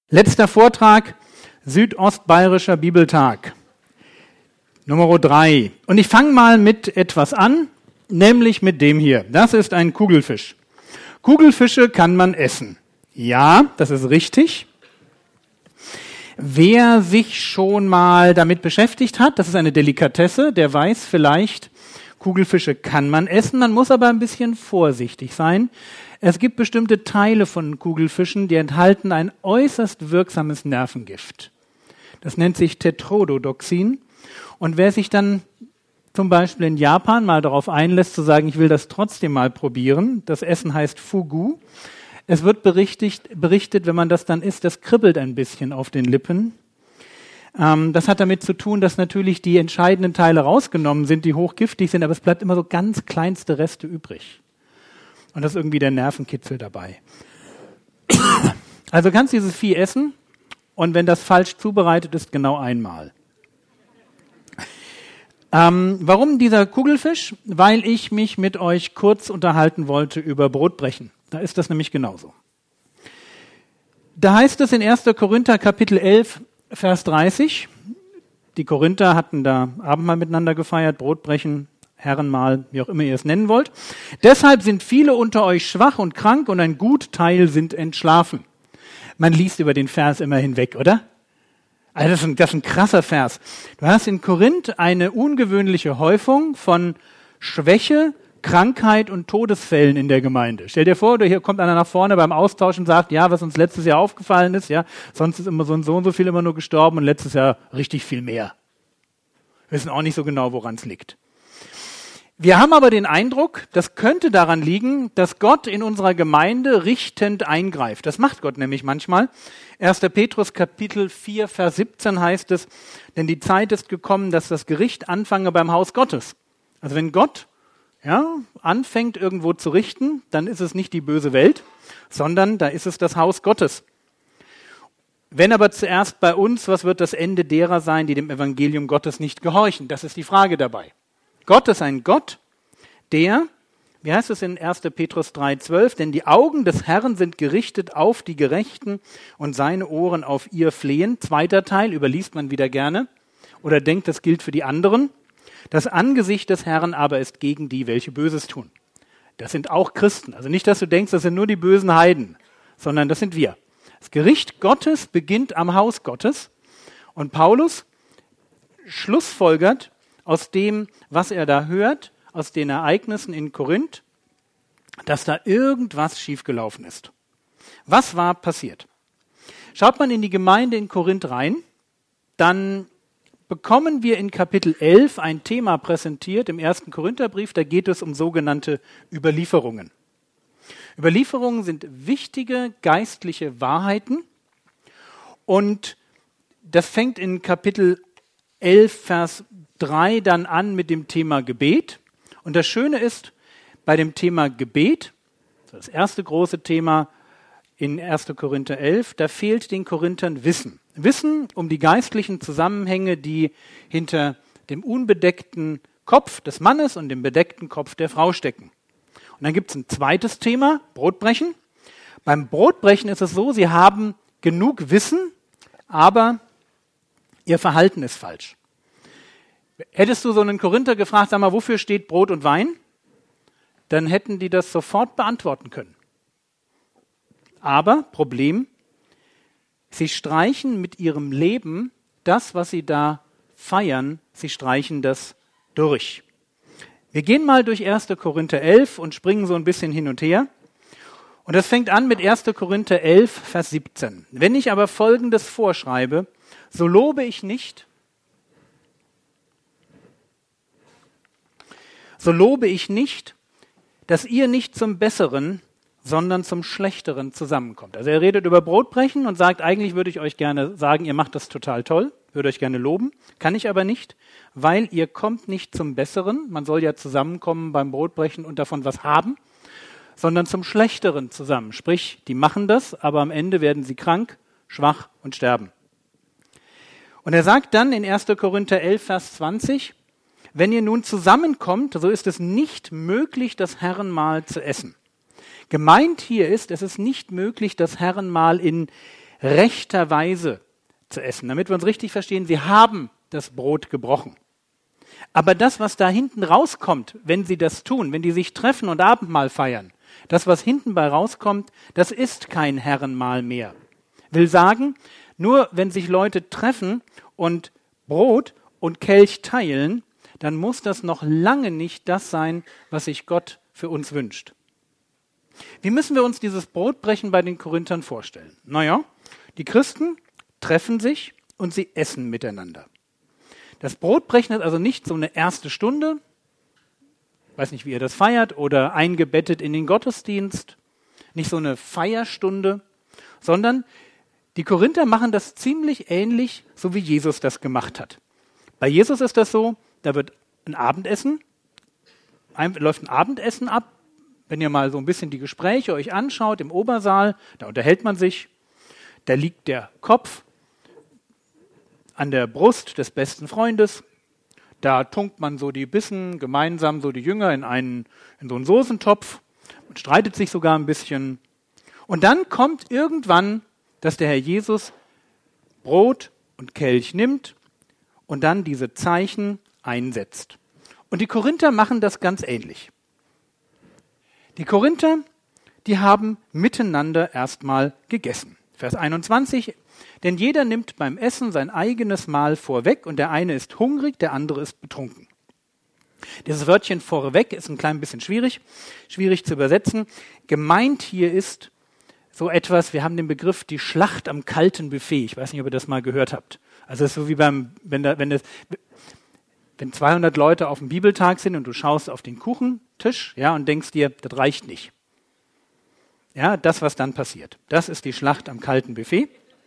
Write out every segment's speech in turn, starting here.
Letzter Vortrag, Südostbayerischer Bibeltag, Nummer 3. Und ich fange mal mit etwas an, nämlich mit dem hier. Das ist ein Kugelfisch. Kugelfische kann man essen. Ja, das ist richtig. Wer sich schon mal damit beschäftigt hat, das ist eine Delikatesse, der weiß vielleicht, Kugelfische kann man essen, man muss aber ein bisschen vorsichtig sein. Es gibt bestimmte Teile von Kugelfischen, die enthalten ein äußerst wirksames Nervengift. Das nennt sich Tetrodotoxin. Und wer sich dann zum Beispiel in Japan mal darauf einlässt, zu sagen, ich will das trotzdem mal probieren, das Essen heißt Fugu. Es wird berichtet, wenn man das dann isst, das kribbelt ein bisschen auf den Lippen. Das hat damit zu tun, dass natürlich die entscheidenden Teile rausgenommen sind, die hochgiftig sind, aber es bleibt immer so ganz kleinste Reste übrig. Und das ist irgendwie der Nervenkitzel dabei. Also kannst du dieses Vieh essen und wenn das falsch zubereitet ist, genau einmal. Warum dieser Kugelfisch? Weil ich mich mit euch kurz unterhalten wollte über Brotbrechen. Da ist das nämlich genauso. Da heißt es in 1. Korinther Kapitel 11, Vers 30, die Korinther hatten da Abendmahl miteinander gefeiert, Brotbrechen, Herrenmahl, wie auch immer ihr es nennen wollt. Deshalb sind viele unter euch schwach und krank und ein Gutteil sind entschlafen. Man liest über den Vers immer hinweg, oder? Also das ist ein krasser Vers. Du hast in Korinth eine ungewöhnliche Häufung von Schwäche, Krankheit und Todesfällen in der Gemeinde. Stell dir vor, hier kommt einer nach vorne beim Austausch und sagt, ja, was uns letztes Jahr aufgefallen ist, ja, sonst ist immer so und so viel immer nur gestorben und letztes Jahr richtig viel mehr. Wir wissen auch nicht so genau, woran es liegt. Wir haben aber den Eindruck, das könnte daran liegen, dass Gott in unserer Gemeinde richtend eingreift. Das macht Gott nämlich manchmal. 1. Petrus Kapitel 4, Vers 17 heißt es, denn die Zeit ist gekommen, dass das Gericht anfange beim Haus Gottes. Also wenn Gott anfängt irgendwo zu richten, dann ist es nicht die böse Welt, sondern da ist es das Haus Gottes. Wenn aber zuerst bei uns, was wird das Ende derer sein, die dem Evangelium Gottes nicht gehorchen? Das ist die Frage dabei. Gott ist ein Gott, der, wie heißt es in 1. Petrus 3,12, denn die Augen des Herrn sind gerichtet auf die Gerechten und seine Ohren auf ihr Flehen. Zweiter Teil, überliest man wieder gerne oder denkt, das gilt für die anderen. Das Angesicht des Herrn aber ist gegen die, welche Böses tun. Das sind auch Christen. Also nicht, dass du denkst, das sind nur die bösen Heiden, sondern das sind wir. Das Gericht Gottes beginnt am Haus Gottes. Und Paulus schlussfolgert aus dem, was er da hört, aus den Ereignissen in Korinth, dass da irgendwas schiefgelaufen ist. Was war passiert? Schaut man in die Gemeinde in Korinth rein, dann bekommen wir in Kapitel 11 ein Thema präsentiert im 1. Korintherbrief, da geht es um sogenannte Überlieferungen. Überlieferungen sind wichtige geistliche Wahrheiten und das fängt in Kapitel 11, Vers 3 dann an mit dem Thema Gebet. Und das Schöne ist, bei dem Thema Gebet, das erste große Thema in 1. Korinther 11, da fehlt den Korinthern Wissen. Wissen um die geistlichen Zusammenhänge, die hinter dem unbedeckten Kopf des Mannes und dem bedeckten Kopf der Frau stecken. Und dann gibt es ein zweites Thema, Brotbrechen. Beim Brotbrechen ist es so, sie haben genug Wissen, aber ihr Verhalten ist falsch. Hättest du so einen Korinther gefragt, sag mal, wofür steht Brot und Wein? Dann hätten die das sofort beantworten können. Aber, Problem, sie streichen mit ihrem Leben das, was sie da feiern, sie streichen das durch. Wir gehen mal durch 1. Korinther 11 und springen so ein bisschen hin und her. Und das fängt an mit 1. Korinther 11, Vers 17. Wenn ich aber Folgendes vorschreibe, so lobe ich nicht, dass ihr nicht zum Besseren, sondern zum Schlechteren zusammenkommt. Also er redet über Brotbrechen und sagt, eigentlich würde ich euch gerne sagen, ihr macht das total toll, würde euch gerne loben, kann ich aber nicht, weil ihr kommt nicht zum Besseren, man soll ja zusammenkommen beim Brotbrechen und davon was haben, sondern zum Schlechteren zusammen. Sprich, die machen das, aber am Ende werden sie krank, schwach und sterben. Und er sagt dann in 1. Korinther 11, Vers 20, wenn ihr nun zusammenkommt, so ist es nicht möglich, das Herrenmahl zu essen. Gemeint hier ist, es ist nicht möglich, das Herrenmahl in rechterweise zu essen. Damit wir uns richtig verstehen, sie haben das Brot gebrochen. Aber das, was da hinten rauskommt, wenn sie das tun, wenn die sich treffen und Abendmahl feiern, das, was hinten bei rauskommt, das ist kein Herrenmahl mehr. Will sagen, nur wenn sich Leute treffen und Brot und Kelch teilen, dann muss das noch lange nicht das sein, was sich Gott für uns wünscht. Wie müssen wir uns dieses Brotbrechen bei den Korinthern vorstellen? Naja, die Christen treffen sich und sie essen miteinander. Das Brotbrechen ist also nicht so eine erste Stunde, weiß nicht, wie ihr das feiert, oder eingebettet in den Gottesdienst, nicht so eine Feierstunde, sondern die Korinther machen das ziemlich ähnlich, so wie Jesus das gemacht hat. Bei Jesus ist das so, da wird ein Abendessen, läuft ein Abendessen ab. Wenn ihr mal so ein bisschen die Gespräche euch anschaut im Obersaal, da unterhält man sich, da liegt der Kopf an der Brust des besten Freundes, da tunkt man so die Bissen gemeinsam, so die Jünger in so einen Soßentopf und streitet sich sogar ein bisschen. Und dann kommt irgendwann, dass der Herr Jesus Brot und Kelch nimmt und dann diese Zeichen einsetzt. Und die Korinther machen das ganz ähnlich. Die Korinther, die haben miteinander erstmal gegessen. Vers 21, denn jeder nimmt beim Essen sein eigenes Mahl vorweg und der eine ist hungrig, der andere ist betrunken. Dieses Wörtchen vorweg ist ein klein bisschen schwierig zu übersetzen. Gemeint hier ist so etwas, wir haben den Begriff die Schlacht am kalten Buffet. Ich weiß nicht, ob ihr das mal gehört habt. Also es ist so wie wenn 200 Leute auf dem Bibeltag sind und du schaust auf den Kuchentisch, ja, und denkst dir, das reicht nicht. Ja, das, was dann passiert. Das ist die Schlacht am kalten Buffet.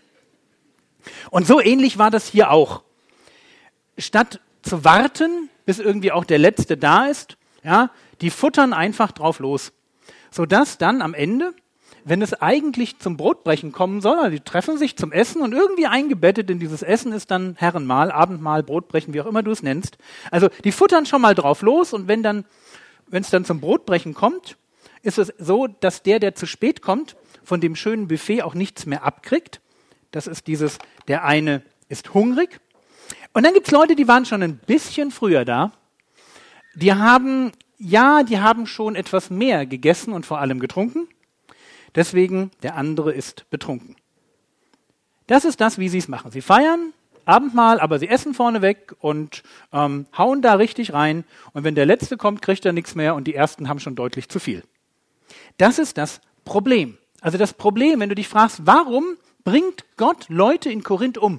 Und so ähnlich war das hier auch. Statt zu warten, bis irgendwie auch der Letzte da ist, ja, die futtern einfach drauf los. Sodass dann am Ende, wenn es eigentlich zum Brotbrechen kommen soll, also die treffen sich zum Essen und irgendwie eingebettet in dieses Essen ist dann Herrenmahl, Abendmahl, Brotbrechen, wie auch immer du es nennst. Also die futtern schon mal drauf los und wenn es dann zum Brotbrechen kommt, ist es so, dass der zu spät kommt, von dem schönen Buffet auch nichts mehr abkriegt. Das ist dieses, der eine ist hungrig. Und dann gibt es Leute, die waren schon ein bisschen früher da. Die haben schon etwas mehr gegessen und vor allem getrunken. Deswegen, der andere ist betrunken. Das ist das, wie sie es machen. Sie feiern Abendmahl, aber sie essen vorneweg und hauen da richtig rein. Und wenn der Letzte kommt, kriegt er nichts mehr und die Ersten haben schon deutlich zu viel. Das ist das Problem. Also das Problem, wenn du dich fragst, warum bringt Gott Leute in Korinth um?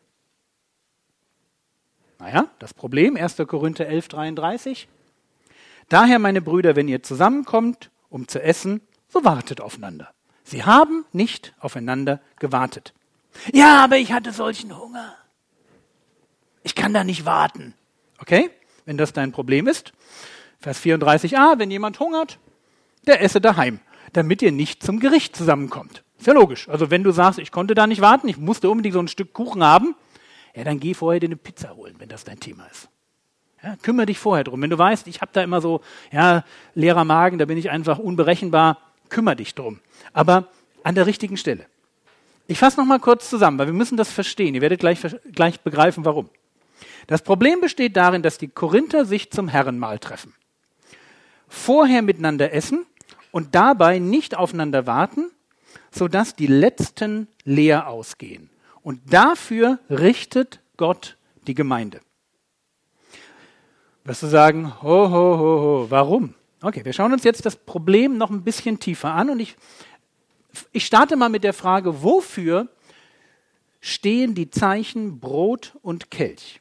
Naja, das Problem, 1. Korinther 11,33. Daher, meine Brüder, wenn ihr zusammenkommt, um zu essen, so wartet aufeinander. Sie haben nicht aufeinander gewartet. Ja, aber ich hatte solchen Hunger. Ich kann da nicht warten. Okay, wenn das dein Problem ist. Vers 34a, wenn jemand hungert, der esse daheim, damit ihr nicht zum Gericht zusammenkommt. Ist ja logisch. Also wenn du sagst, ich konnte da nicht warten, ich musste unbedingt so ein Stück Kuchen haben, ja, dann geh vorher dir eine Pizza holen, wenn das dein Thema ist. Ja, kümmere dich vorher drum. Wenn du weißt, ich habe da immer so, ja, leerer Magen, da bin ich einfach unberechenbar, kümmere dich drum. Aber an der richtigen Stelle. Ich fasse noch mal kurz zusammen, weil wir müssen das verstehen. Ihr werdet gleich begreifen, warum. Das Problem besteht darin, dass die Korinther sich zum Herrenmahl treffen. Vorher miteinander essen und dabei nicht aufeinander warten, sodass die Letzten leer ausgehen. Und dafür richtet Gott die Gemeinde. Wirst du sagen, warum? Okay, wir schauen uns jetzt das Problem noch ein bisschen tiefer an und ich starte mal mit der Frage, wofür stehen die Zeichen Brot und Kelch?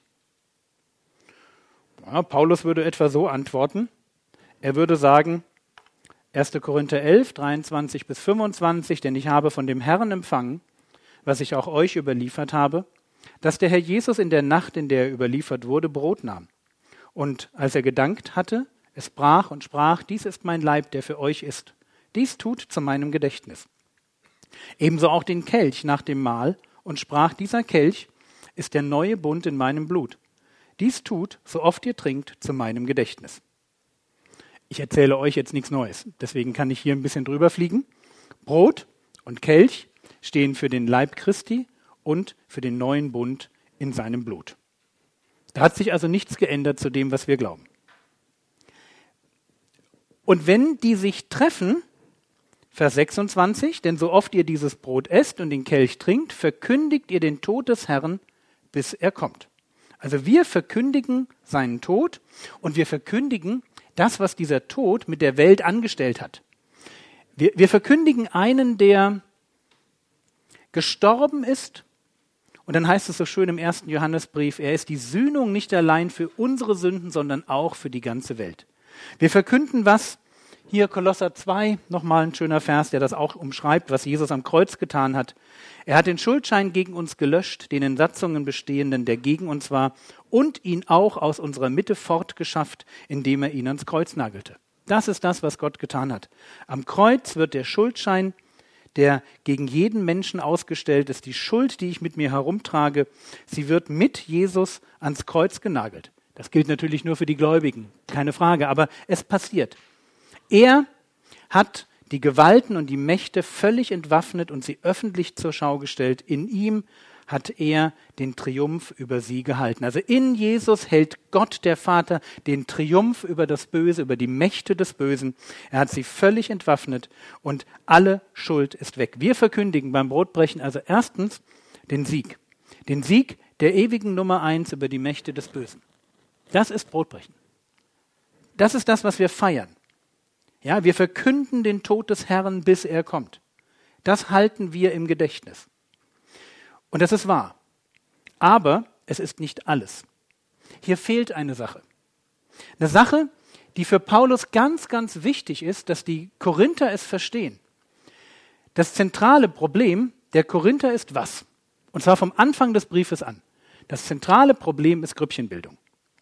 Ja, Paulus würde etwa so antworten. Er würde sagen, 1. Korinther 11, 23 bis 25, denn ich habe von dem Herrn empfangen, was ich auch euch überliefert habe, dass der Herr Jesus in der Nacht, in der er überliefert wurde, Brot nahm. Und als er gedankt hatte, es brach und sprach, dies ist mein Leib, der für euch ist. Dies tut zu meinem Gedächtnis. Ebenso auch den Kelch nach dem Mahl und sprach, dieser Kelch ist der neue Bund in meinem Blut. Dies tut, so oft ihr trinkt, zu meinem Gedächtnis. Ich erzähle euch jetzt nichts Neues, deswegen kann ich hier ein bisschen drüber fliegen. Brot und Kelch stehen für den Leib Christi und für den neuen Bund in seinem Blut. Da hat sich also nichts geändert zu dem, was wir glauben. Und wenn die sich treffen, Vers 26, denn so oft ihr dieses Brot esst und den Kelch trinkt, verkündigt ihr den Tod des Herrn, bis er kommt. Also wir verkündigen seinen Tod und wir verkündigen das, was dieser Tod mit der Welt angestellt hat. Wir verkündigen einen, der gestorben ist. Und dann heißt es so schön im 1. Johannesbrief, er ist die Sühnung nicht allein für unsere Sünden, sondern auch für die ganze Welt. Wir verkünden, was hier Kolosser 2, nochmal ein schöner Vers, der das auch umschreibt, was Jesus am Kreuz getan hat. Er hat den Schuldschein gegen uns gelöscht, den in Satzungen bestehenden, der gegen uns war, und ihn auch aus unserer Mitte fortgeschafft, indem er ihn ans Kreuz nagelte. Das ist das, was Gott getan hat. Am Kreuz wird der Schuldschein, der gegen jeden Menschen ausgestellt ist, die Schuld, die ich mit mir herumtrage, sie wird mit Jesus ans Kreuz genagelt. Das gilt natürlich nur für die Gläubigen, keine Frage, aber es passiert. Er hat die Gewalten und die Mächte völlig entwaffnet und sie öffentlich zur Schau gestellt. In ihm hat er den Triumph über sie gehalten. Also in Jesus hält Gott, der Vater, den Triumph über das Böse, über die Mächte des Bösen. Er hat sie völlig entwaffnet und alle Schuld ist weg. Wir verkündigen beim Brotbrechen also erstens den Sieg. Den Sieg der ewigen Nummer 1 über die Mächte des Bösen. Das ist Brotbrechen. Das ist das, was wir feiern. Ja, wir verkünden den Tod des Herrn, bis er kommt. Das halten wir im Gedächtnis. Und das ist wahr. Aber es ist nicht alles. Hier fehlt eine Sache. Eine Sache, die für Paulus ganz, ganz wichtig ist, dass die Korinther es verstehen. Das zentrale Problem der Korinther ist was? Und zwar vom Anfang des Briefes an. Das zentrale Problem ist Grüppchenbildung.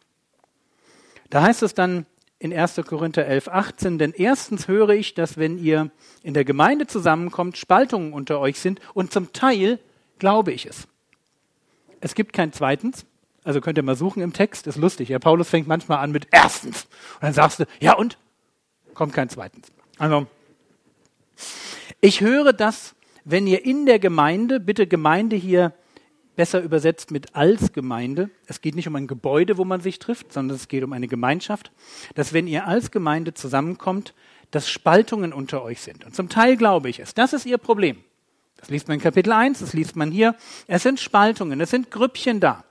Da heißt es dann in 1. Korinther 11, 18, denn erstens höre ich, dass wenn ihr in der Gemeinde zusammenkommt, Spaltungen unter euch sind und zum Teil glaube ich es. Es gibt kein zweitens, also könnt ihr mal suchen im Text, ist lustig. Ja, Paulus fängt manchmal an mit erstens und dann sagst du, ja und? Kommt kein zweitens. Also, ich höre, dass wenn ihr in der Gemeinde, bitte Gemeinde hier besser übersetzt mit als Gemeinde, es geht nicht um ein Gebäude, wo man sich trifft, sondern es geht um eine Gemeinschaft, dass wenn ihr als Gemeinde zusammenkommt, dass Spaltungen unter euch sind. Und zum Teil glaube ich es. Das ist ihr Problem. Das liest man in Kapitel 1, das liest man hier. Es sind Spaltungen, es sind Grüppchen da.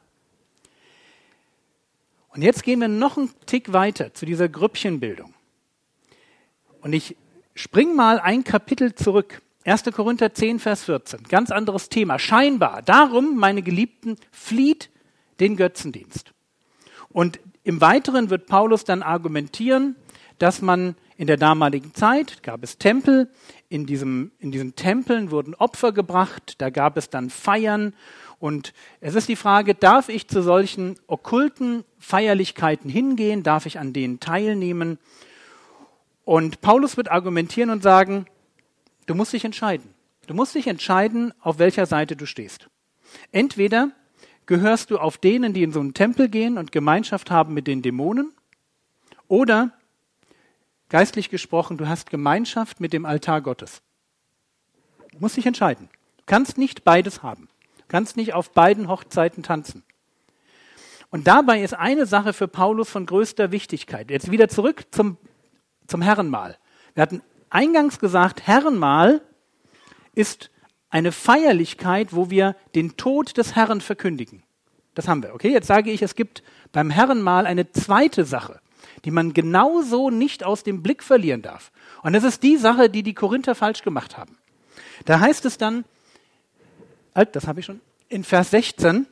Und jetzt gehen wir noch einen Tick weiter zu dieser Grüppchenbildung. Und ich spring mal ein Kapitel zurück. 1. Korinther 10, Vers 14, ganz anderes Thema, scheinbar. Darum, meine Geliebten, flieht den Götzendienst. Und im Weiteren wird Paulus dann argumentieren, dass man in der damaligen Zeit, gab es Tempel, in diesen Tempeln wurden Opfer gebracht, da gab es dann Feiern. Und es ist die Frage, darf ich zu solchen okkulten Feierlichkeiten hingehen, darf ich an denen teilnehmen? Und Paulus wird argumentieren und sagen, du musst dich entscheiden. Du musst dich entscheiden, auf welcher Seite du stehst. Entweder gehörst du auf denen, die in so einen Tempel gehen und Gemeinschaft haben mit den Dämonen, oder, geistlich gesprochen, du hast Gemeinschaft mit dem Altar Gottes. Du musst dich entscheiden. Du kannst nicht beides haben. Du kannst nicht auf beiden Hochzeiten tanzen. Und dabei ist eine Sache für Paulus von größter Wichtigkeit. Jetzt wieder zurück zum Herrenmahl. Wir hatten eingangs gesagt, Herrenmahl ist eine Feierlichkeit, wo wir den Tod des Herrn verkündigen. Das haben wir. Okay, jetzt sage ich, es gibt beim Herrenmahl eine zweite Sache, die man genauso nicht aus dem Blick verlieren darf. Und das ist die Sache, die die Korinther falsch gemacht haben. Da heißt es dann, das habe ich schon, in Vers 16,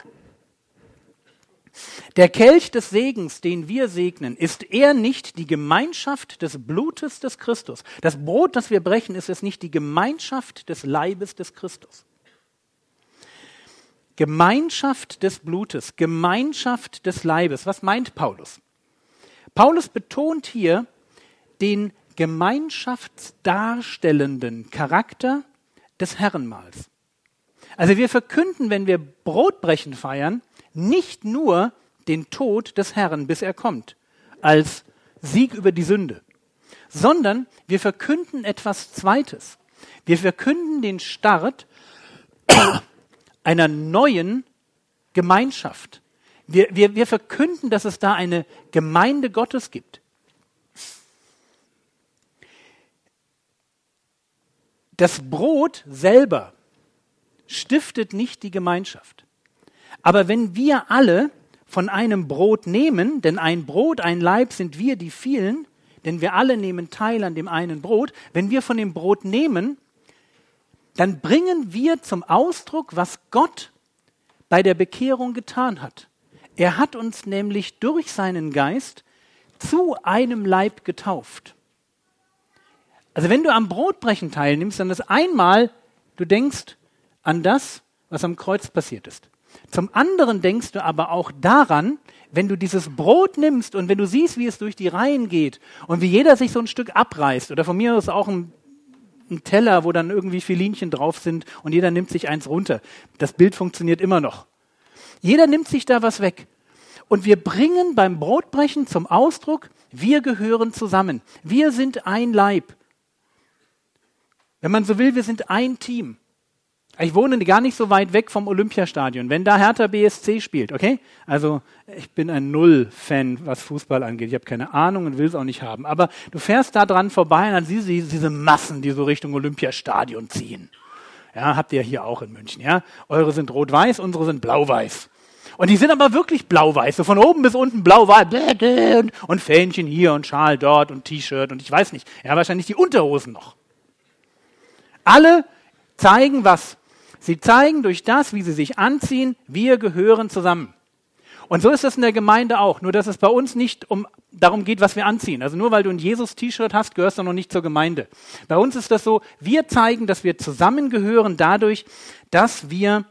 der Kelch des Segens, den wir segnen, ist er nicht die Gemeinschaft des Blutes des Christus? Das Brot, das wir brechen, ist es nicht die Gemeinschaft des Leibes des Christus? Gemeinschaft des Blutes, Gemeinschaft des Leibes. Was meint Paulus? Paulus betont hier den gemeinschaftsdarstellenden Charakter des Herrenmahls. Also wir verkünden, wenn wir Brotbrechen feiern, nicht nur den Tod des Herrn, bis er kommt, als Sieg über die Sünde, sondern wir verkünden etwas Zweites. Wir verkünden den Start einer neuen Gemeinschaft. Wir verkünden, dass es da eine Gemeinde Gottes gibt. Das Brot selber stiftet nicht die Gemeinschaft. Aber wenn wir alle von einem Brot nehmen, denn ein Brot, ein Leib sind wir, die vielen, denn wir alle nehmen teil an dem einen Brot, wenn wir von dem Brot nehmen, dann bringen wir zum Ausdruck, was Gott bei der Bekehrung getan hat. Er hat uns nämlich durch seinen Geist zu einem Leib getauft. Also wenn du am Brotbrechen teilnimmst, dann ist einmal, du denkst an das, was am Kreuz passiert ist. Zum anderen denkst du aber auch daran, wenn du dieses Brot nimmst und wenn du siehst, wie es durch die Reihen geht und wie jeder sich so ein Stück abreißt, oder von mir aus auch ein Teller, wo dann irgendwie Filinchen drauf sind und jeder nimmt sich eins runter. Das Bild funktioniert immer noch. Jeder nimmt sich da was weg. Und wir bringen beim Brotbrechen zum Ausdruck, wir gehören zusammen. Wir sind ein Leib. Wenn man so will, wir sind ein Team. Ich wohne gar nicht so weit weg vom Olympiastadion. Wenn da Hertha BSC spielt, okay? Also ich bin ein Null-Fan, was Fußball angeht. Ich habe keine Ahnung und will es auch nicht haben. Aber du fährst da dran vorbei und dann siehst du diese Massen, die so Richtung Olympiastadion ziehen. Ja, habt ihr hier auch in München, ja? Eure sind rot-weiß, unsere sind blau-weiß. Und die sind aber wirklich blau-weiß, so von oben bis unten blau-weiß und Fähnchen hier und Schal dort und T-Shirt und ich weiß nicht. Ja, wahrscheinlich die Unterhosen noch. Alle zeigen was? Sie zeigen durch das, wie sie sich anziehen, wir gehören zusammen. Und so ist es in der Gemeinde auch, nur dass es bei uns nicht darum geht, was wir anziehen. Also nur weil du ein Jesus-T-Shirt hast, gehörst du noch nicht zur Gemeinde. Bei uns ist das so, wir zeigen, dass wir zusammengehören dadurch, dass wir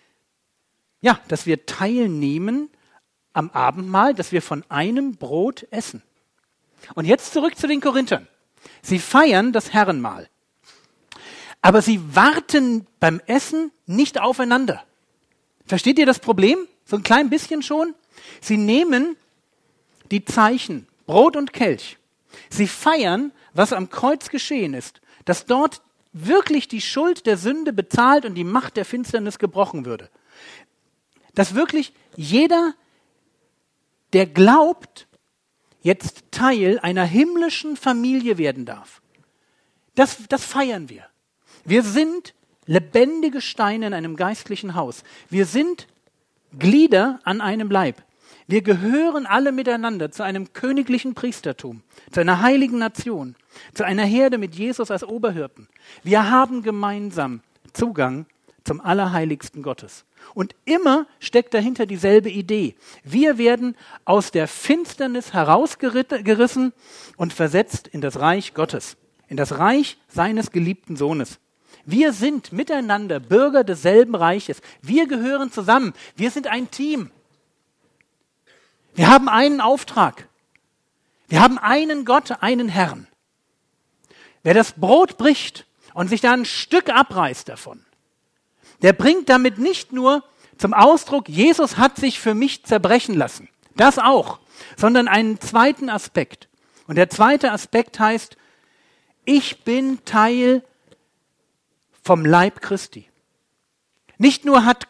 teilnehmen am Abendmahl, dass wir von einem Brot essen. Und jetzt zurück zu den Korinthern. Sie feiern das Herrenmahl. Aber sie warten beim Essen nicht aufeinander. Versteht ihr das Problem? So ein klein bisschen schon? Sie nehmen die Zeichen, Brot und Kelch. Sie feiern, was am Kreuz geschehen ist, dass dort wirklich die Schuld der Sünde bezahlt und die Macht der Finsternis gebrochen würde. Dass wirklich jeder, der glaubt, jetzt Teil einer himmlischen Familie werden darf. Das feiern wir. Wir sind lebendige Steine in einem geistlichen Haus. Wir sind Glieder an einem Leib. Wir gehören alle miteinander zu einem königlichen Priestertum, zu einer heiligen Nation, zu einer Herde mit Jesus als Oberhirten. Wir haben gemeinsam Zugang zum Allerheiligsten Gottes. Und immer steckt dahinter dieselbe Idee. Wir werden aus der Finsternis herausgerissen und versetzt in das Reich Gottes, in das Reich seines geliebten Sohnes. Wir sind miteinander Bürger desselben Reiches. Wir gehören zusammen. Wir sind ein Team. Wir haben einen Auftrag. Wir haben einen Gott, einen Herrn. Wer das Brot bricht und sich da ein Stück abreißt davon, der bringt damit nicht nur zum Ausdruck, Jesus hat sich für mich zerbrechen lassen. Das auch. Sondern einen zweiten Aspekt. Und der zweite Aspekt heißt, ich bin Teil vom Leib Christi. Nicht nur hat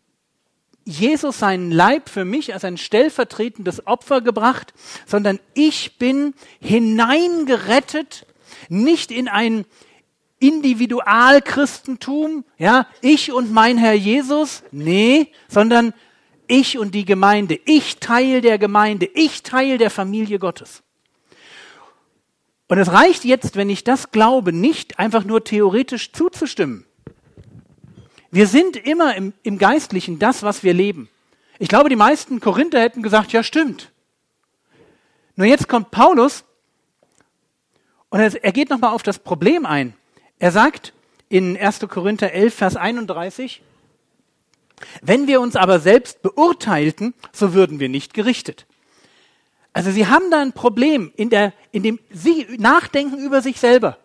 Jesus seinen Leib für mich als ein stellvertretendes Opfer gebracht, sondern ich bin hineingerettet, nicht in ein Individualchristentum, ja, ich und mein Herr Jesus, nee, sondern ich und die Gemeinde, ich Teil der Gemeinde, ich Teil der Familie Gottes. Und es reicht jetzt, wenn ich das glaube, nicht einfach nur theoretisch zuzustimmen. Wir sind immer im Geistlichen das, was wir leben. Ich glaube, die meisten Korinther hätten gesagt, ja stimmt. Nur jetzt kommt Paulus und er geht nochmal auf das Problem ein. Er sagt in 1. Korinther 11, Vers 31, wenn wir uns aber selbst beurteilten, so würden wir nicht gerichtet. Also sie haben da ein Problem, in dem sie nachdenken über sich selber.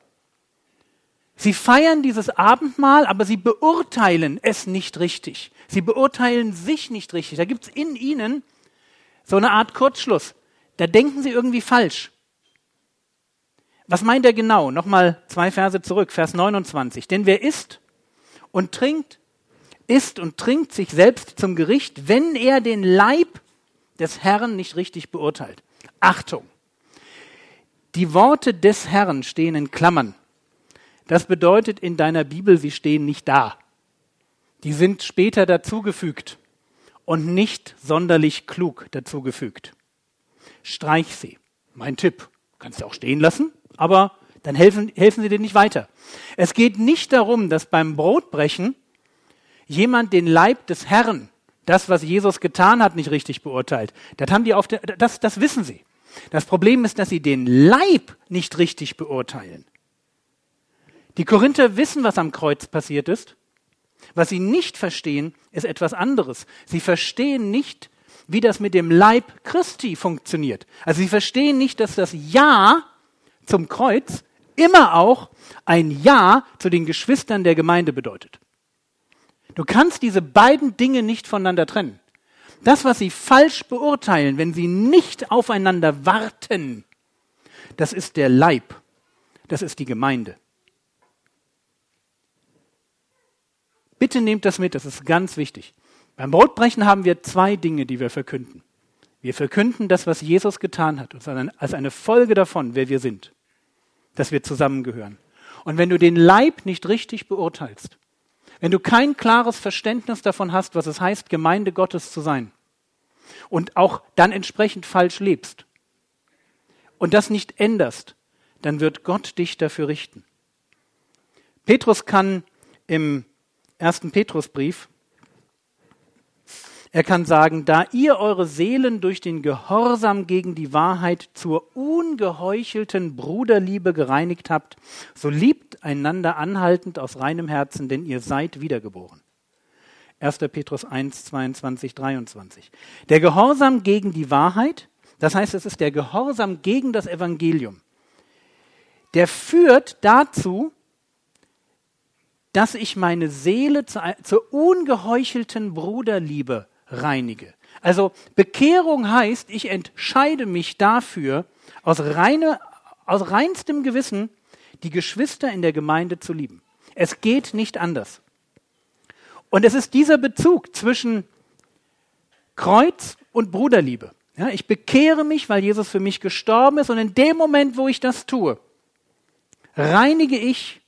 Sie feiern dieses Abendmahl, aber sie beurteilen es nicht richtig. Sie beurteilen sich nicht richtig. Da gibt es in ihnen so eine Art Kurzschluss. Da denken sie irgendwie falsch. Was meint er genau? Nochmal 2 Verse zurück, Vers 29. Denn wer isst und trinkt sich selbst zum Gericht, wenn er den Leib des Herrn nicht richtig beurteilt. Achtung! Die Worte des Herrn stehen in Klammern. Das bedeutet in deiner Bibel, sie stehen nicht da. Die sind später dazugefügt und nicht sonderlich klug dazugefügt. Streich sie. Mein Tipp. Kannst du auch stehen lassen, aber dann helfen sie dir nicht weiter. Es geht nicht darum, dass beim Brotbrechen jemand den Leib des Herrn, das, was Jesus getan hat, nicht richtig beurteilt. Das wissen sie. Das Problem ist, dass sie den Leib nicht richtig beurteilen. Die Korinther wissen, was am Kreuz passiert ist. Was sie nicht verstehen, ist etwas anderes. Sie verstehen nicht, wie das mit dem Leib Christi funktioniert. Also sie verstehen nicht, dass das Ja zum Kreuz immer auch ein Ja zu den Geschwistern der Gemeinde bedeutet. Du kannst diese beiden Dinge nicht voneinander trennen. Das, was sie falsch beurteilen, wenn sie nicht aufeinander warten, das ist der Leib, das ist die Gemeinde. Bitte nehmt das mit, das ist ganz wichtig. Beim Brotbrechen haben wir 2 Dinge, die wir verkünden. Wir verkünden das, was Jesus getan hat, als eine Folge davon, wer wir sind, dass wir zusammengehören. Und wenn du den Leib nicht richtig beurteilst, wenn du kein klares Verständnis davon hast, was es heißt, Gemeinde Gottes zu sein, und auch dann entsprechend falsch lebst und das nicht änderst, dann wird Gott dich dafür richten. Petrus kann im 1. Petrusbrief, er kann sagen, da ihr eure Seelen durch den Gehorsam gegen die Wahrheit zur ungeheuchelten Bruderliebe gereinigt habt, so liebt einander anhaltend aus reinem Herzen, denn ihr seid wiedergeboren. 1. Petrus 1, 22, 23. Der Gehorsam gegen die Wahrheit, das heißt, es ist der Gehorsam gegen das Evangelium, der führt dazu, dass ich meine Seele zur ungeheuchelten Bruderliebe reinige. Also Bekehrung heißt, ich entscheide mich dafür, aus reinstem Gewissen die Geschwister in der Gemeinde zu lieben. Es geht nicht anders. Und es ist dieser Bezug zwischen Kreuz und Bruderliebe. Ja, ich bekehre mich, weil Jesus für mich gestorben ist, und in dem Moment, wo ich das tue, reinige ich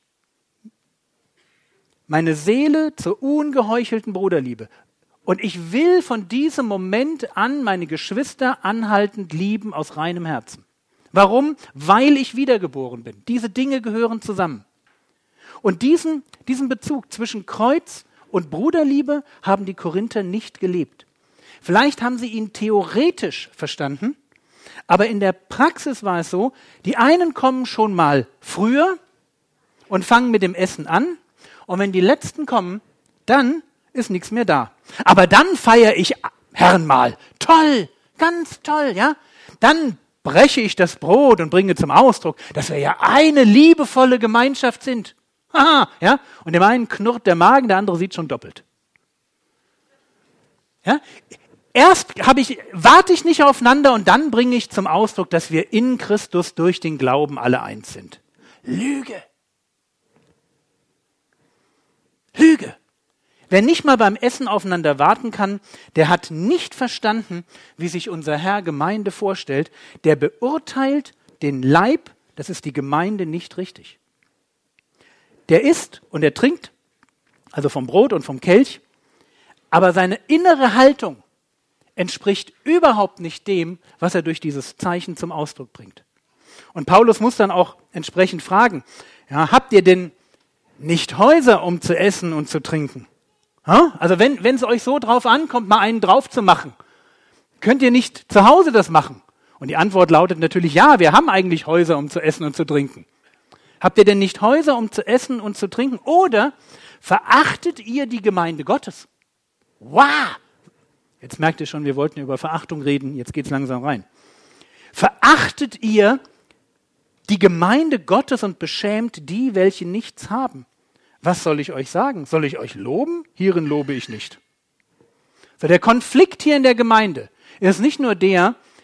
meine Seele zur ungeheuchelten Bruderliebe. Und ich will von diesem Moment an meine Geschwister anhaltend lieben aus reinem Herzen. Warum? Weil ich wiedergeboren bin. Diese Dinge gehören zusammen. Und diesen Bezug zwischen Kreuz und Bruderliebe haben die Korinther nicht gelebt. Vielleicht haben sie ihn theoretisch verstanden, aber in der Praxis war es so, die einen kommen schon mal früher und fangen mit dem Essen an, und wenn die Letzten kommen, dann ist nichts mehr da. Aber dann feiere ich Herrenmahl. Toll, ganz toll, ja. Dann breche ich das Brot und bringe zum Ausdruck, dass wir ja eine liebevolle Gemeinschaft sind. Haha, ja. Und dem einen knurrt der Magen, der andere sieht schon doppelt. Ja. Erst warte ich nicht aufeinander und dann bringe ich zum Ausdruck, dass wir in Christus durch den Glauben alle eins sind. Lüge. Lüge. Wer nicht mal beim Essen aufeinander warten kann, der hat nicht verstanden, wie sich unser Herr Gemeinde vorstellt. Der beurteilt den Leib, das ist die Gemeinde, nicht richtig. Der isst und er trinkt, also vom Brot und vom Kelch, aber seine innere Haltung entspricht überhaupt nicht dem, was er durch dieses Zeichen zum Ausdruck bringt. Und Paulus muss dann auch entsprechend fragen, ja, habt ihr denn nicht Häuser, um zu essen und zu trinken? Ja? Also wenn es euch so drauf ankommt, mal einen drauf zu machen, könnt ihr nicht zu Hause das machen? Und die Antwort lautet natürlich, ja, wir haben eigentlich Häuser, um zu essen und zu trinken. Habt ihr denn nicht Häuser, um zu essen und zu trinken? Oder verachtet ihr die Gemeinde Gottes? Wow! Jetzt merkt ihr schon, wir wollten über Verachtung reden, jetzt geht's langsam rein. Verachtet ihr die Gemeinde Gottes und beschämt die, welche nichts haben? Was soll ich euch sagen? Soll ich euch loben? Hierin lobe ich nicht. So, der Konflikt hier in der Gemeinde ist nicht nur der,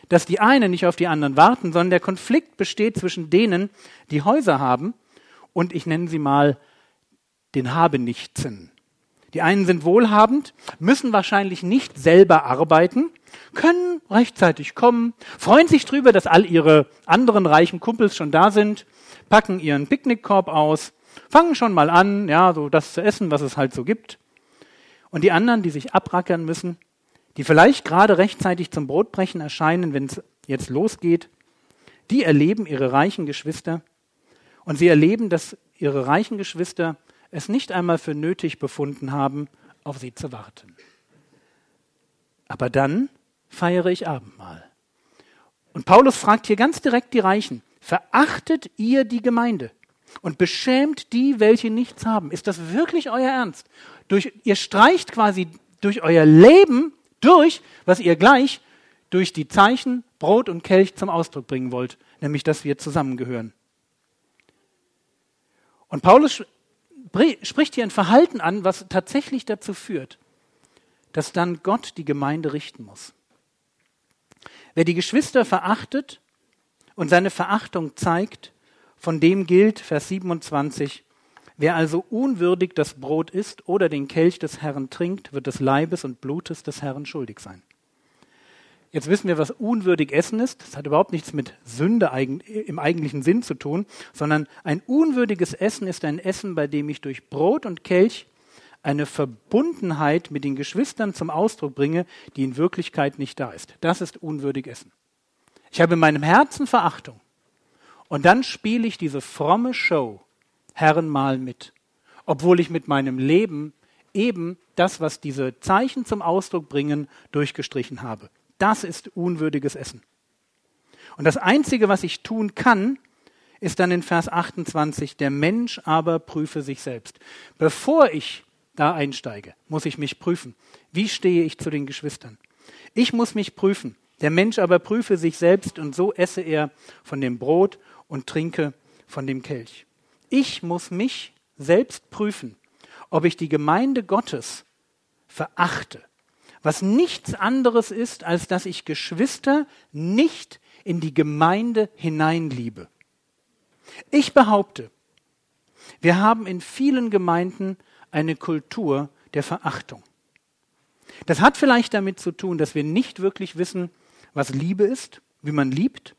dass die einen nicht auf die anderen warten, sondern der Konflikt besteht zwischen denen, die Häuser haben, und ich nenne sie mal den Habenichtsen. Die einen sind wohlhabend, müssen wahrscheinlich nicht selber arbeiten, können rechtzeitig kommen, freuen sich drüber, dass all ihre anderen reichen Kumpels schon da sind, packen ihren Picknickkorb aus, fangen schon mal an, ja, so das zu essen, was es halt so gibt. Und die anderen, die sich abrackern müssen, die vielleicht gerade rechtzeitig zum Brotbrechen erscheinen, wenn es jetzt losgeht, die erleben ihre reichen Geschwister und sie erleben, dass ihre reichen Geschwister es nicht einmal für nötig befunden haben, auf sie zu warten. Aber dann feiere ich Abendmahl. Und Paulus fragt hier ganz direkt die Reichen, verachtet ihr die Gemeinde und beschämt die, welche nichts haben? Ist das wirklich euer Ernst? Ihr streicht quasi durch euer Leben durch, was ihr gleich durch die Zeichen Brot und Kelch zum Ausdruck bringen wollt, nämlich, dass wir zusammengehören. Und Paulus spricht hier ein Verhalten an, was tatsächlich dazu führt, dass dann Gott die Gemeinde richten muss. Wer die Geschwister verachtet und seine Verachtung zeigt, von dem gilt, Vers 27, wer also unwürdig das Brot isst oder den Kelch des Herrn trinkt, wird des Leibes und Blutes des Herrn schuldig sein. Jetzt wissen wir, was unwürdig Essen ist. Das hat überhaupt nichts mit Sünde im eigentlichen Sinn zu tun, sondern ein unwürdiges Essen ist ein Essen, bei dem ich durch Brot und Kelch eine Verbundenheit mit den Geschwistern zum Ausdruck bringe, die in Wirklichkeit nicht da ist. Das ist unwürdig Essen. Ich habe in meinem Herzen Verachtung und dann spiele ich diese fromme Show Herrenmahl mit, obwohl ich mit meinem Leben eben das, was diese Zeichen zum Ausdruck bringen, durchgestrichen habe. Das ist unwürdiges Essen. Und das Einzige, was ich tun kann, ist dann in Vers 28, der Mensch aber prüfe sich selbst. Bevor ich da einsteige, muss ich mich prüfen. Wie stehe ich zu den Geschwistern? Ich muss mich prüfen. Der Mensch aber prüfe sich selbst und so esse er von dem Brot und trinke von dem Kelch. Ich muss mich selbst prüfen, ob ich die Gemeinde Gottes verachte. Was nichts anderes ist, als dass ich Geschwister nicht in die Gemeinde hineinliebe. Ich behaupte, wir haben in vielen Gemeinden eine Kultur der Verachtung. Das hat vielleicht damit zu tun, dass wir nicht wirklich wissen, was Liebe ist, wie man liebt.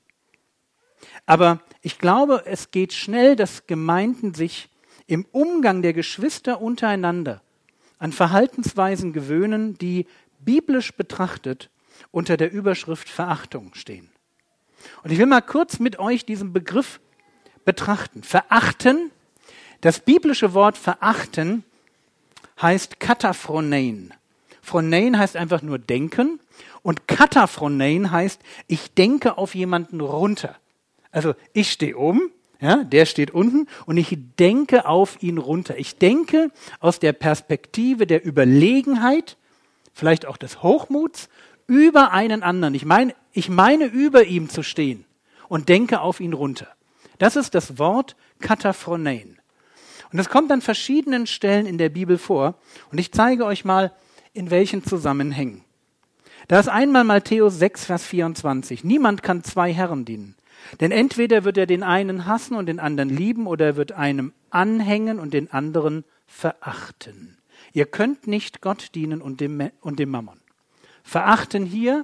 Aber ich glaube, es geht schnell, dass Gemeinden sich im Umgang der Geschwister untereinander an Verhaltensweisen gewöhnen, die biblisch betrachtet unter der Überschrift Verachtung stehen. Und ich will mal kurz mit euch diesen Begriff betrachten. Verachten, das biblische Wort verachten heißt kataphronein. Phronein heißt einfach nur denken und kataphronein heißt, ich denke auf jemanden runter. Also ich stehe oben, ja, der steht unten und ich denke auf ihn runter. Ich denke aus der Perspektive der Überlegenheit, vielleicht auch des Hochmuts, über einen anderen. Ich meine über ihm zu stehen und denke auf ihn runter. Das ist das Wort kataphronein. Und das kommt an verschiedenen Stellen in der Bibel vor. Und ich zeige euch mal, in welchen Zusammenhängen. Da ist einmal Matthäus 6, Vers 24. Niemand kann zwei Herren dienen. Denn entweder wird er den einen hassen und den anderen lieben, oder er wird einem anhängen und den anderen verachten. Ihr könnt nicht Gott dienen und dem Mammon. Verachten hier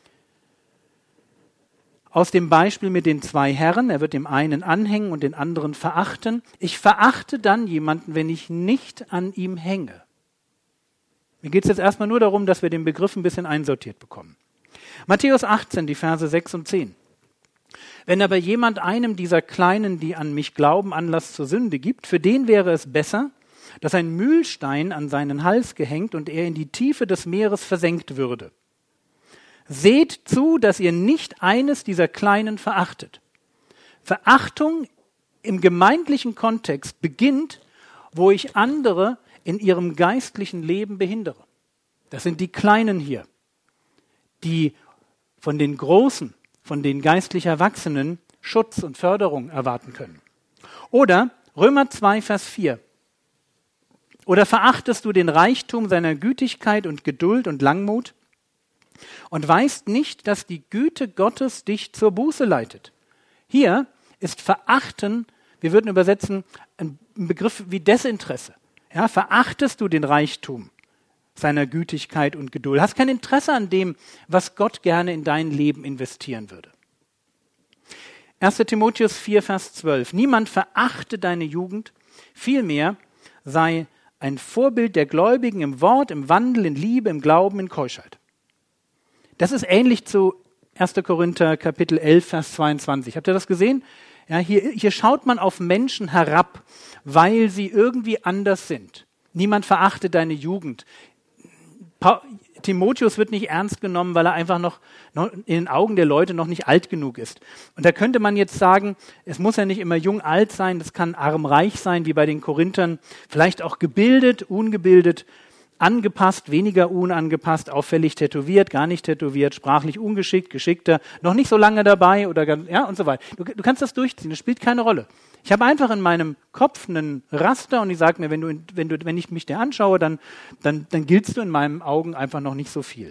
aus dem Beispiel mit den zwei Herren. Er wird dem einen anhängen und den anderen verachten. Ich verachte dann jemanden, wenn ich nicht an ihm hänge. Mir geht es jetzt erstmal nur darum, dass wir den Begriff ein bisschen einsortiert bekommen. Matthäus 18, die Verse 6 und 10. Wenn aber jemand einem dieser Kleinen, die an mich glauben, Anlass zur Sünde gibt, für den wäre es besser, dass ein Mühlstein an seinen Hals gehängt und er in die Tiefe des Meeres versenkt würde. Seht zu, dass ihr nicht eines dieser Kleinen verachtet. Verachtung im gemeindlichen Kontext beginnt, wo ich andere in ihrem geistlichen Leben behindere. Das sind die Kleinen hier, die von den Großen, von den geistlich Erwachsenen Schutz und Förderung erwarten können. Oder Römer 2, Vers 4. Oder verachtest du den Reichtum seiner Gütigkeit und Geduld und Langmut, Und weißt nicht, dass die Güte Gottes dich zur Buße leitet. Hier ist Verachten, wir würden übersetzen, ein Begriff wie Desinteresse. Ja, verachtest du den Reichtum seiner Gütigkeit und Geduld, hast kein Interesse an dem, was Gott gerne in dein Leben investieren würde. 1. Timotheus 4, Vers 12. Niemand verachte deine Jugend, vielmehr sei ein Vorbild der Gläubigen im Wort, im Wandel, in Liebe, im Glauben, in Keuschheit. Das ist ähnlich zu 1. Korinther Kapitel 11, Vers 22. Habt ihr das gesehen? Ja, hier schaut man auf Menschen herab, weil sie irgendwie anders sind. Niemand verachte deine Jugend. Timotheus wird nicht ernst genommen, weil er einfach noch in den Augen der Leute noch nicht alt genug ist. Und da könnte man jetzt sagen, es muss ja nicht immer jung alt sein, das kann arm-reich sein, wie bei den Korinthern, vielleicht auch gebildet, ungebildet, angepasst, weniger unangepasst, auffällig tätowiert, gar nicht tätowiert, sprachlich ungeschickt, geschickter, noch nicht so lange dabei oder ja und so weiter. Du kannst das durchziehen, das spielt keine Rolle. Ich habe einfach in meinem Kopf einen Raster und ich sage mir, wenn ich mich dir anschaue, dann giltst du in meinen Augen einfach noch nicht so viel.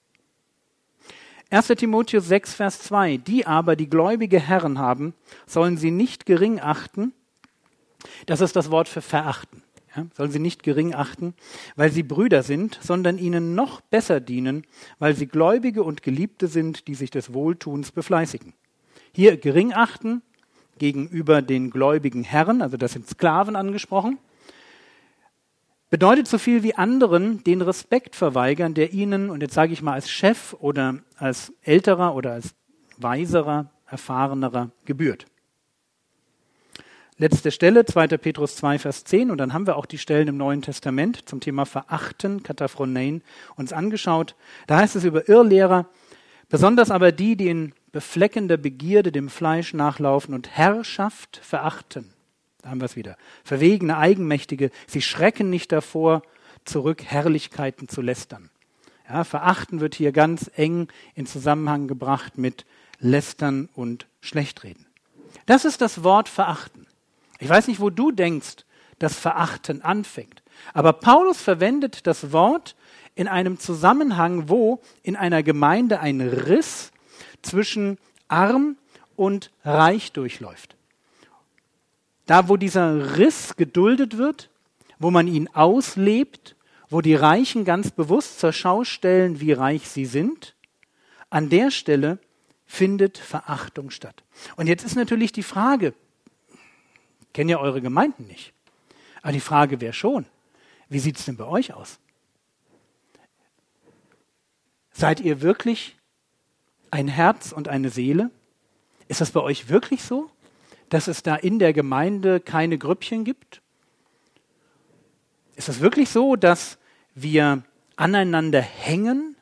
1. Timotheus 6, Vers 2. Die aber, die gläubige Herren haben, sollen sie nicht gering achten. Das ist das Wort für verachten. Ja, sollen sie nicht gering achten, weil sie Brüder sind, sondern ihnen noch besser dienen, weil sie Gläubige und Geliebte sind, die sich des Wohltuns befleißigen. Hier gering achten gegenüber den gläubigen Herren, also das sind Sklaven angesprochen, bedeutet so viel wie anderen den Respekt verweigern, der ihnen, und jetzt sage ich mal als Chef oder als älterer oder als weiserer, erfahrenerer gebührt. Letzte Stelle, 2. Petrus 2, Vers 10, und dann haben wir auch die Stellen im Neuen Testament zum Thema Verachten, Kataphronein, uns angeschaut. Da heißt es über Irrlehrer, besonders aber die in befleckender Begierde dem Fleisch nachlaufen und Herrschaft verachten. Da haben wir es wieder. Verwegene, Eigenmächtige, sie schrecken nicht davor, zurück Herrlichkeiten zu lästern. Ja, verachten wird hier ganz eng in Zusammenhang gebracht mit Lästern und Schlechtreden. Das ist das Wort verachten. Ich weiß nicht, wo du denkst, dass Verachten anfängt. Aber Paulus verwendet das Wort in einem Zusammenhang, wo in einer Gemeinde ein Riss zwischen arm und reich durchläuft. Da, wo dieser Riss geduldet wird, wo man ihn auslebt, wo die Reichen ganz bewusst zur Schau stellen, wie reich sie sind, an der Stelle findet Verachtung statt. Und jetzt ist natürlich die Frage, ich kenne ja eure Gemeinden nicht, aber die Frage wäre schon, wie sieht es denn bei euch aus? Seid ihr wirklich ein Herz und eine Seele? Ist das bei euch wirklich so, dass es da in der Gemeinde keine Grüppchen gibt? Ist es wirklich so, dass wir aneinander hängen?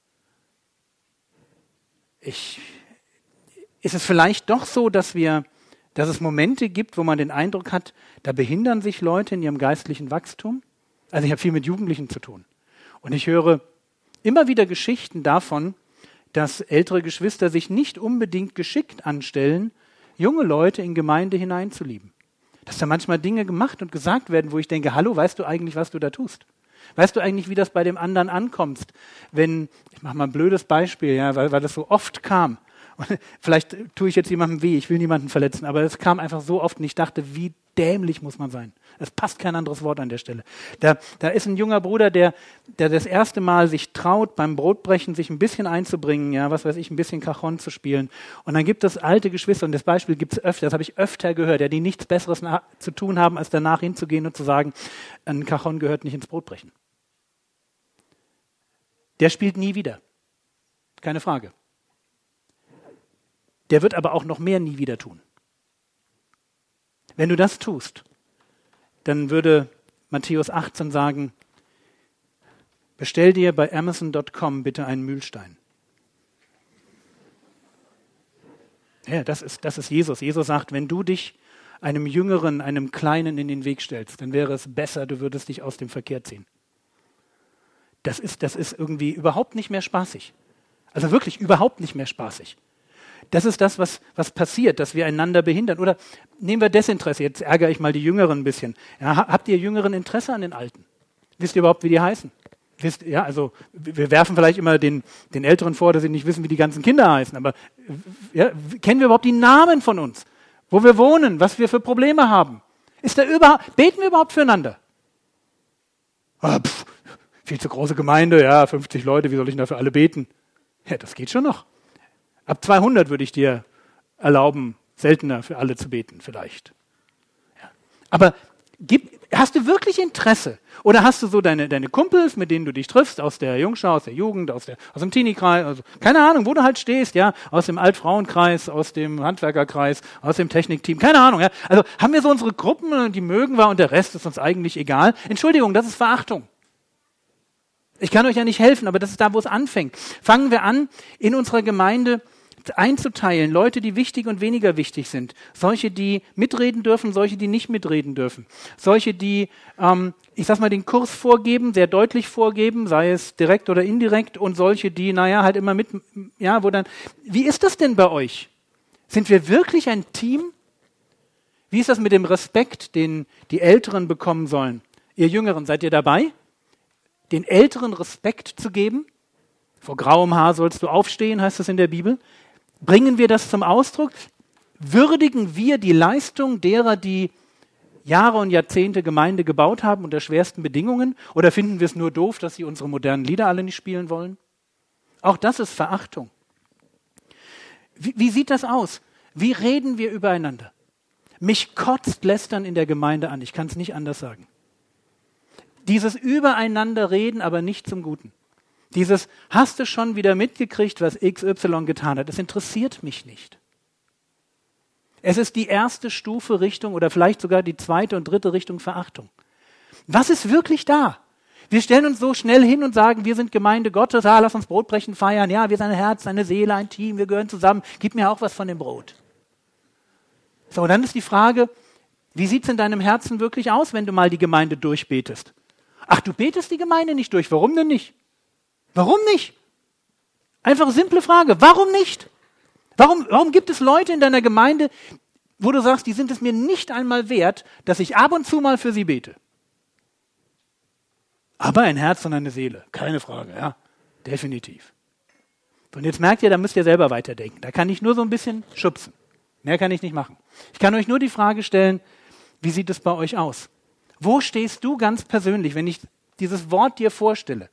Ist es vielleicht doch so, dass es Momente gibt, wo man den Eindruck hat, da behindern sich Leute in ihrem geistlichen Wachstum? Also ich habe viel mit Jugendlichen zu tun. Und ich höre immer wieder Geschichten davon, dass ältere Geschwister sich nicht unbedingt geschickt anstellen, junge Leute in Gemeinde hineinzulieben. Dass da manchmal Dinge gemacht und gesagt werden, wo ich denke, hallo, weißt du eigentlich, was du da tust? Weißt du eigentlich, wie das bei dem anderen ankommt? Wenn, ich mache mal ein blödes Beispiel, ja, weil das so oft kam. Und vielleicht tue ich jetzt jemandem weh, ich will niemanden verletzen, aber es kam einfach so oft und ich dachte, wie dämlich muss man sein. Es passt kein anderes Wort an der Stelle. Da ist ein junger Bruder, der das erste Mal sich traut, beim Brotbrechen sich ein bisschen einzubringen, ja, was weiß ich, ein bisschen Cajon zu spielen. Und dann gibt es alte Geschwister, und das Beispiel gibt es öfter, das habe ich öfter gehört, ja, die nichts Besseres zu tun haben, als danach hinzugehen und zu sagen, ein Cajon gehört nicht ins Brotbrechen. Der spielt nie wieder. Keine Frage. Der wird aber auch noch mehr nie wieder tun. Wenn du das tust, dann würde Matthäus 18 sagen, bestell dir bei Amazon.com bitte einen Mühlstein. Ja, das ist Jesus. Jesus sagt, wenn du dich einem Jüngeren, einem Kleinen in den Weg stellst, dann wäre es besser, du würdest dich aus dem Verkehr ziehen. Das ist irgendwie überhaupt nicht mehr spaßig. Also wirklich überhaupt nicht mehr spaßig. Das ist das, was passiert, dass wir einander behindern. Oder nehmen wir Desinteresse. Jetzt ärgere ich mal die Jüngeren ein bisschen. Ja, habt ihr Jüngeren Interesse an den Alten? Wisst ihr überhaupt, wie die heißen? also wir werfen vielleicht immer den Älteren vor, dass sie nicht wissen, wie die ganzen Kinder heißen, aber ja, kennen wir überhaupt die Namen von uns? Wo wir wohnen, was wir für Probleme haben? Beten wir überhaupt füreinander? Viel zu große Gemeinde, ja, 50 Leute, wie soll ich denn da für alle beten? Ja, das geht schon noch. Ab 200 würde ich dir erlauben, seltener für alle zu beten, vielleicht. Ja. Aber hast du wirklich Interesse? Oder hast du so deine Kumpels, mit denen du dich triffst, aus der Jungschau, aus der Jugend, aus dem Teenie-Kreis, also, keine Ahnung, wo du halt stehst, ja, aus dem Altfrauenkreis, aus dem Handwerkerkreis, aus dem Technikteam, keine Ahnung, ja. Also haben wir so unsere Gruppen, die mögen wir und der Rest ist uns eigentlich egal. Entschuldigung, das ist Verachtung. Ich kann euch ja nicht helfen, aber das ist da, wo es anfängt. Fangen wir an, in unserer Gemeinde einzuteilen, Leute, die wichtig und weniger wichtig sind. Solche, die mitreden dürfen, solche, die nicht mitreden dürfen. Solche, die, den Kurs vorgeben, sehr deutlich vorgeben, sei es direkt oder indirekt, und solche, die, halt immer mit, wie ist das denn bei euch? Sind wir wirklich ein Team? Wie ist das mit dem Respekt, den die Älteren bekommen sollen? Ihr Jüngeren, seid ihr dabei? Den Älteren Respekt zu geben? Vor grauem Haar sollst du aufstehen, heißt es in der Bibel. Bringen wir das zum Ausdruck? Würdigen wir die Leistung derer, die Jahre und Jahrzehnte Gemeinde gebaut haben unter schwersten Bedingungen? Oder finden wir es nur doof, dass sie unsere modernen Lieder alle nicht spielen wollen? Auch das ist Verachtung. Wie sieht das aus? Wie reden wir übereinander? Mich kotzt Lästern in der Gemeinde an, ich kann es nicht anders sagen. Dieses Übereinanderreden, aber nicht zum Guten. Dieses, hast du schon wieder mitgekriegt, was XY getan hat? Das interessiert mich nicht. Es ist die erste Stufe Richtung oder vielleicht sogar die zweite und dritte Richtung Verachtung. Was ist wirklich da? Wir stellen uns so schnell hin und sagen, wir sind Gemeinde Gottes, lass uns Brotbrechen feiern, ja, wir sind ein Herz, eine Seele, ein Team, wir gehören zusammen, gib mir auch was von dem Brot. So, dann ist die Frage, wie sieht es in deinem Herzen wirklich aus, wenn du mal die Gemeinde durchbetest? Ach, du betest die Gemeinde nicht durch, warum denn nicht? Warum nicht? Einfach simple Frage, warum nicht? Warum gibt es Leute in deiner Gemeinde, wo du sagst, die sind es mir nicht einmal wert, dass ich ab und zu mal für sie bete? Aber ein Herz und eine Seele, keine Frage, ja, definitiv. Und jetzt merkt ihr, da müsst ihr selber weiterdenken. Da kann ich nur so ein bisschen schubsen. Mehr kann ich nicht machen. Ich kann euch nur die Frage stellen, wie sieht es bei euch aus? Wo stehst du ganz persönlich, wenn ich dieses Wort dir vorstelle?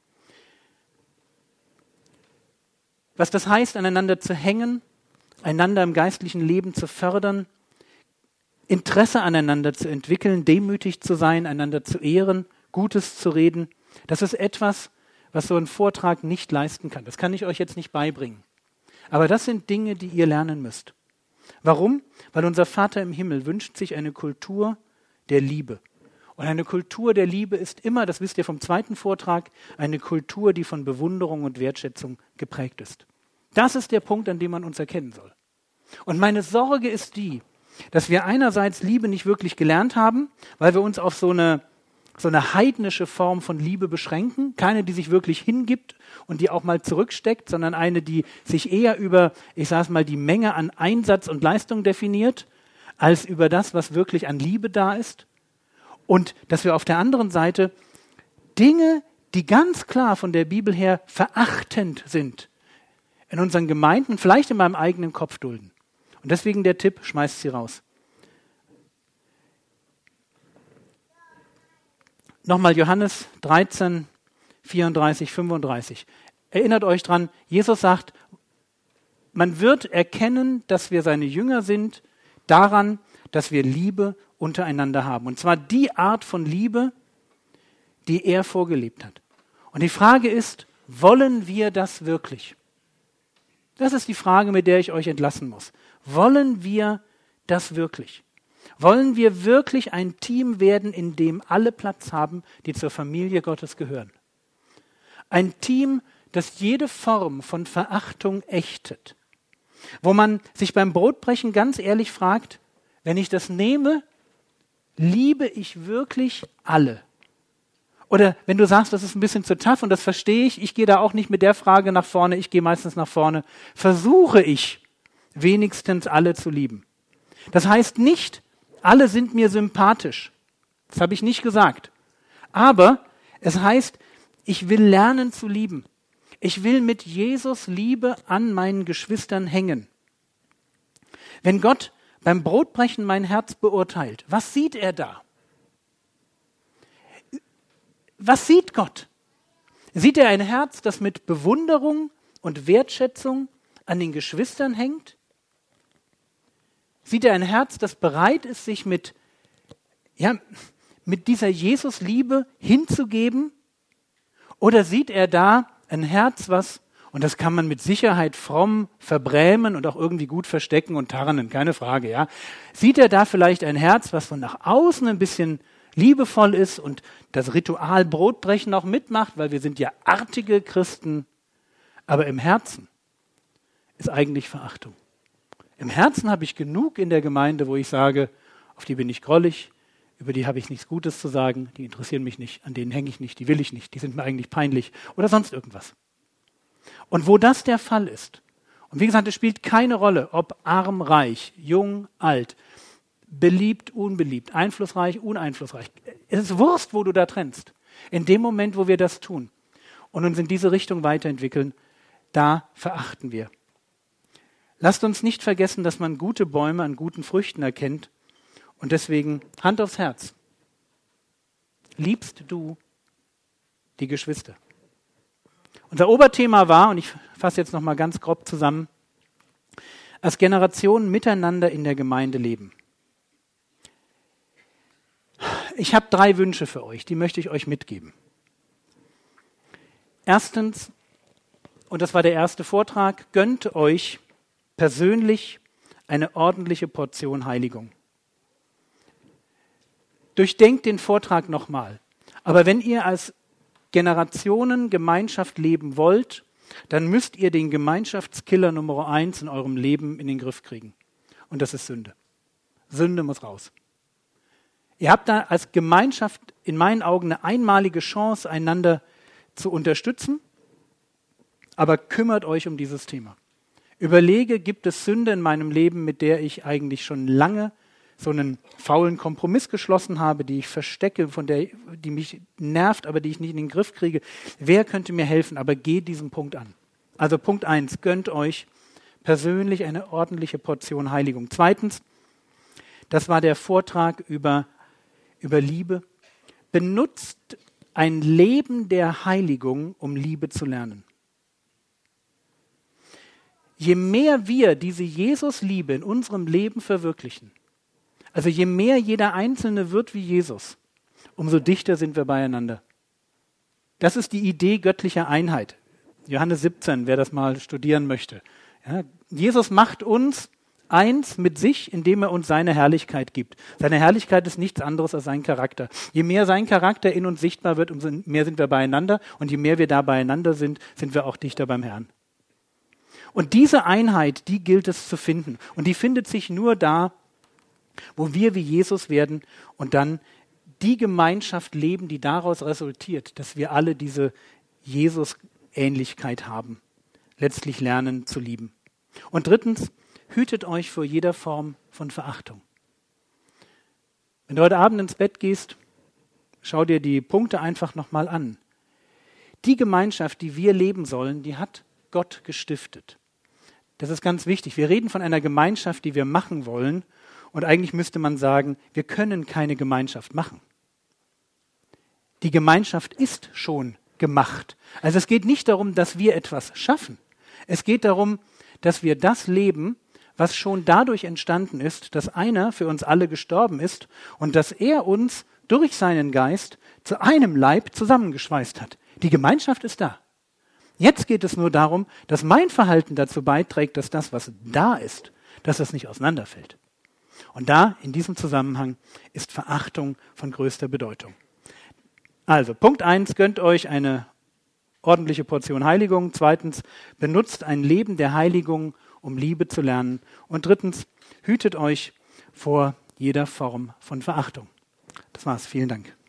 Was das heißt, aneinander zu hängen, einander im geistlichen Leben zu fördern, Interesse aneinander zu entwickeln, demütig zu sein, einander zu ehren, Gutes zu reden, das ist etwas, was so ein Vortrag nicht leisten kann. Das kann ich euch jetzt nicht beibringen. Aber das sind Dinge, die ihr lernen müsst. Warum? Weil unser Vater im Himmel wünscht sich eine Kultur der Liebe. Und eine Kultur der Liebe ist immer, das wisst ihr vom zweiten Vortrag, eine Kultur, die von Bewunderung und Wertschätzung geprägt ist. Das ist der Punkt, an dem man uns erkennen soll. Und meine Sorge ist die, dass wir einerseits Liebe nicht wirklich gelernt haben, weil wir uns auf so eine heidnische Form von Liebe beschränken. Keine, die sich wirklich hingibt und die auch mal zurücksteckt, sondern eine, die sich eher über, die Menge an Einsatz und Leistung definiert, als über das, was wirklich an Liebe da ist. Und dass wir auf der anderen Seite Dinge, die ganz klar von der Bibel her verachtend sind, in unseren Gemeinden, vielleicht in meinem eigenen Kopf dulden. Und deswegen der Tipp, schmeißt sie raus. Nochmal Johannes 13, 34, 35. Erinnert euch dran, Jesus sagt, man wird erkennen, dass wir seine Jünger sind, daran, dass wir Liebe untereinander haben. Und zwar die Art von Liebe, die er vorgelebt hat. Und die Frage ist, wollen wir das wirklich? Das ist die Frage, mit der ich euch entlassen muss. Wollen wir das wirklich? Wollen wir wirklich ein Team werden, in dem alle Platz haben, die zur Familie Gottes gehören? Ein Team, das jede Form von Verachtung ächtet. Wo man sich beim Brotbrechen ganz ehrlich fragt, wenn ich das nehme, liebe ich wirklich alle? Oder wenn du sagst, das ist ein bisschen zu tough und das verstehe ich gehe da auch nicht mit der Frage nach vorne, ich gehe meistens nach vorne, versuche ich wenigstens alle zu lieben. Das heißt nicht, alle sind mir sympathisch. Das habe ich nicht gesagt. Aber es heißt, Ich will lernen zu lieben. Ich will mit Jesus Liebe an meinen Geschwistern hängen. Wenn Gott beim Brotbrechen mein Herz beurteilt, was sieht er da? Was sieht Gott? Sieht er ein Herz, das mit Bewunderung und Wertschätzung an den Geschwistern hängt? Sieht er ein Herz, das bereit ist, sich mit dieser Jesus-Liebe hinzugeben? Oder sieht er da ein Herz, was, und das kann man mit Sicherheit fromm verbrämen und auch irgendwie gut verstecken und tarnen, keine Frage, ja. Sieht er da vielleicht ein Herz, was von nach außen ein bisschen liebevoll ist und das Ritual Brotbrechen auch mitmacht, weil wir sind ja artige Christen, aber im Herzen ist eigentlich Verachtung. Im Herzen habe ich genug in der Gemeinde, wo ich sage, auf die bin ich grollig, über die habe ich nichts Gutes zu sagen, die interessieren mich nicht, an denen hänge ich nicht, die will ich nicht, die sind mir eigentlich peinlich oder sonst irgendwas. Und wo das der Fall ist, und wie gesagt, es spielt keine Rolle, ob arm, reich, jung, alt, beliebt, unbeliebt, einflussreich, uneinflussreich. Es ist Wurst, wo du da trennst. In dem Moment, wo wir das tun und uns in diese Richtung weiterentwickeln, da verachten wir. Lasst uns nicht vergessen, dass man gute Bäume an guten Früchten erkennt und deswegen Hand aufs Herz. Liebst du die Geschwister? Unser Oberthema war, und ich fasse jetzt nochmal ganz grob zusammen, als Generationen miteinander in der Gemeinde leben. Ich habe 3 Wünsche für euch, die möchte ich euch mitgeben. Erstens, und das war der erste Vortrag, gönnt euch persönlich eine ordentliche Portion Heiligung. Durchdenkt den Vortrag nochmal. Aber wenn ihr als Generationen Gemeinschaft leben wollt, dann müsst ihr den Gemeinschaftskiller Nummer 1 in eurem Leben in den Griff kriegen. Und das ist Sünde. Sünde muss raus. Ihr habt da als Gemeinschaft in meinen Augen eine einmalige Chance, einander zu unterstützen, aber kümmert euch um dieses Thema. Überlege, gibt es Sünde in meinem Leben, mit der ich eigentlich schon lange so einen faulen Kompromiss geschlossen habe, die ich verstecke, die mich nervt, aber die ich nicht in den Griff kriege. Wer könnte mir helfen? Aber geht diesen Punkt an. Also Punkt 1, gönnt euch persönlich eine ordentliche Portion Heiligung. Zweitens, das war der Vortrag über Liebe. Benutzt ein Leben der Heiligung, um Liebe zu lernen. Je mehr wir diese Jesus-Liebe in unserem Leben verwirklichen, also je mehr jeder Einzelne wird wie Jesus, umso dichter sind wir beieinander. Das ist die Idee göttlicher Einheit. Johannes 17, wer das mal studieren möchte. Ja, Jesus macht uns eins mit sich, indem er uns seine Herrlichkeit gibt. Seine Herrlichkeit ist nichts anderes als sein Charakter. Je mehr sein Charakter in uns sichtbar wird, umso mehr sind wir beieinander. Und je mehr wir da beieinander sind, sind wir auch dichter beim Herrn. Und diese Einheit, die gilt es zu finden. Und die findet sich nur da, wo wir wie Jesus werden und dann die Gemeinschaft leben, die daraus resultiert, dass wir alle diese Jesus-Ähnlichkeit haben. Letztlich lernen zu lieben. Und drittens, hütet euch vor jeder Form von Verachtung. Wenn du heute Abend ins Bett gehst, schau dir die Punkte einfach nochmal an. Die Gemeinschaft, die wir leben sollen, die hat Gott gestiftet. Das ist ganz wichtig. Wir reden von einer Gemeinschaft, die wir machen wollen. Und eigentlich müsste man sagen, wir können keine Gemeinschaft machen. Die Gemeinschaft ist schon gemacht. Also es geht nicht darum, dass wir etwas schaffen. Es geht darum, dass wir das leben, was schon dadurch entstanden ist, dass einer für uns alle gestorben ist und dass er uns durch seinen Geist zu einem Leib zusammengeschweißt hat. Die Gemeinschaft ist da. Jetzt geht es nur darum, dass mein Verhalten dazu beiträgt, dass das, was da ist, dass das nicht auseinanderfällt. Und da, in diesem Zusammenhang, ist Verachtung von größter Bedeutung. Also, Punkt 1, gönnt euch eine ordentliche Portion Heiligung. Zweitens, benutzt ein Leben der Heiligung, um Liebe zu lernen. Und drittens, hütet euch vor jeder Form von Verachtung. Das war's. Vielen Dank.